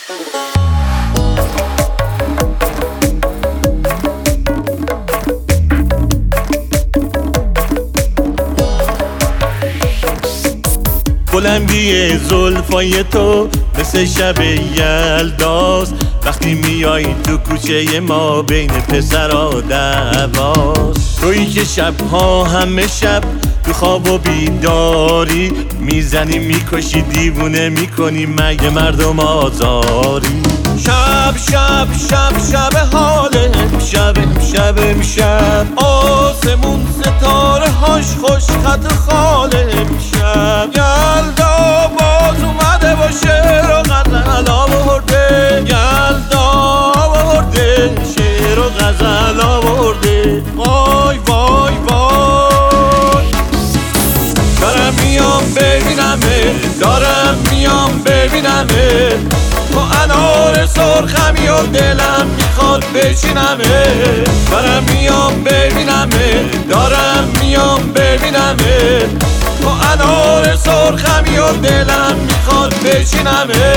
بلندی زلفای تو مثل شب یلداست، وقتی میای تو کوچه ما بین پسرا دعواست. تویی که شبها همه شب تو خواب و بیداری میزنی میکشی دیوونه میکنی، مگه مردم آزاری؟ شب شب شب شب حاله، شب شب شب آسمون ستاره هاش خوش خط خاله. شب یلدا باز اومده با شعر و غزل آورده، یلدا آورده شعر و غزل آورده. وای وای وای دارم میام ببینمه، دارم میام ببینمه، با انار سرخمی و دلم میخواد بچینمه. دارم میام ببینمه، دارم میام ببینمه، با انار سرخمی و دلم میخواد بچینمه.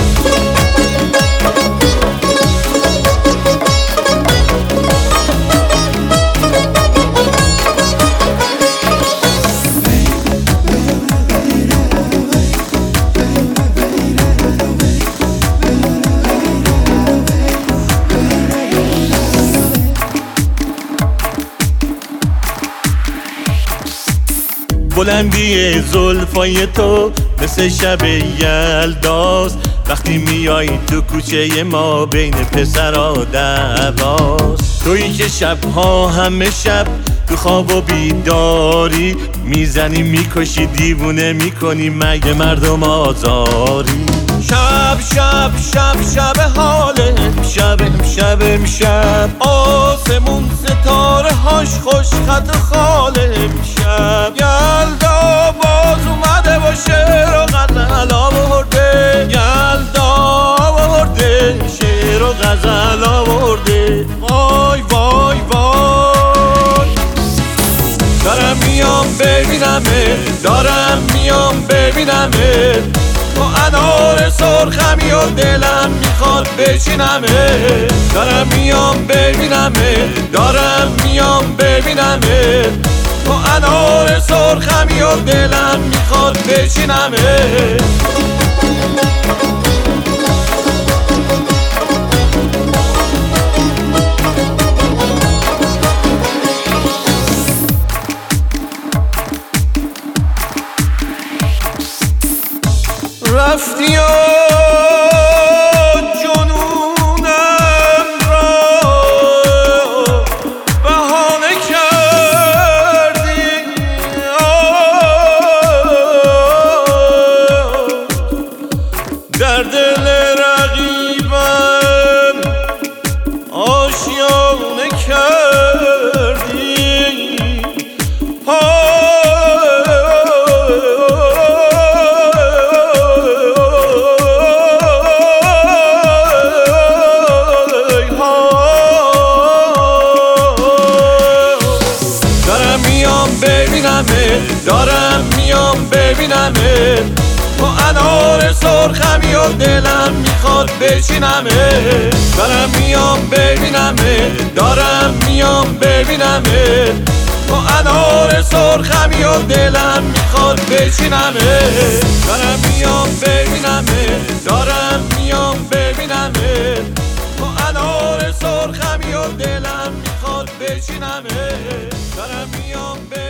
بلندی زلفای تو مثل شب یلداست، وقتی میای تو کوچه ما بین پسرا دعواست. تویی که شبها همه شب تو خواب و بیداری میزنی میکشی دیوونه میکنی، مگه مردم آزاری؟ شب شب شب شب حاله، شب شب شب آسمون ستاره هاش خوش خط خاله. شب یلدا باز اومده با شعر و غزل آورده، یلدا آورده شعر و غزل آورده. وای وای وای دارم میام ببینمه، دارم میام ببینمه، با انار سرخمی و دلم میخواد بچینمه. دارم میام ببینمه، دارم میام ببینمه، با انار سرخمی و دلم میخواد بچینمه. رفتی و جنونم را بهانه کردی، در دل رقیبم آشیانه کردی. دارم میام ببینمه، با انار سرخمی و دلم میخواد بچینمه. دارم میام ببینمه، دارم میام ببینمه، با انار سرخمی و دلم میخواد بچینمه. دارم میام ببینمه، دارم میام ببینمه، با انار سرخمی و دلم میخواد بچینمه. دارم میام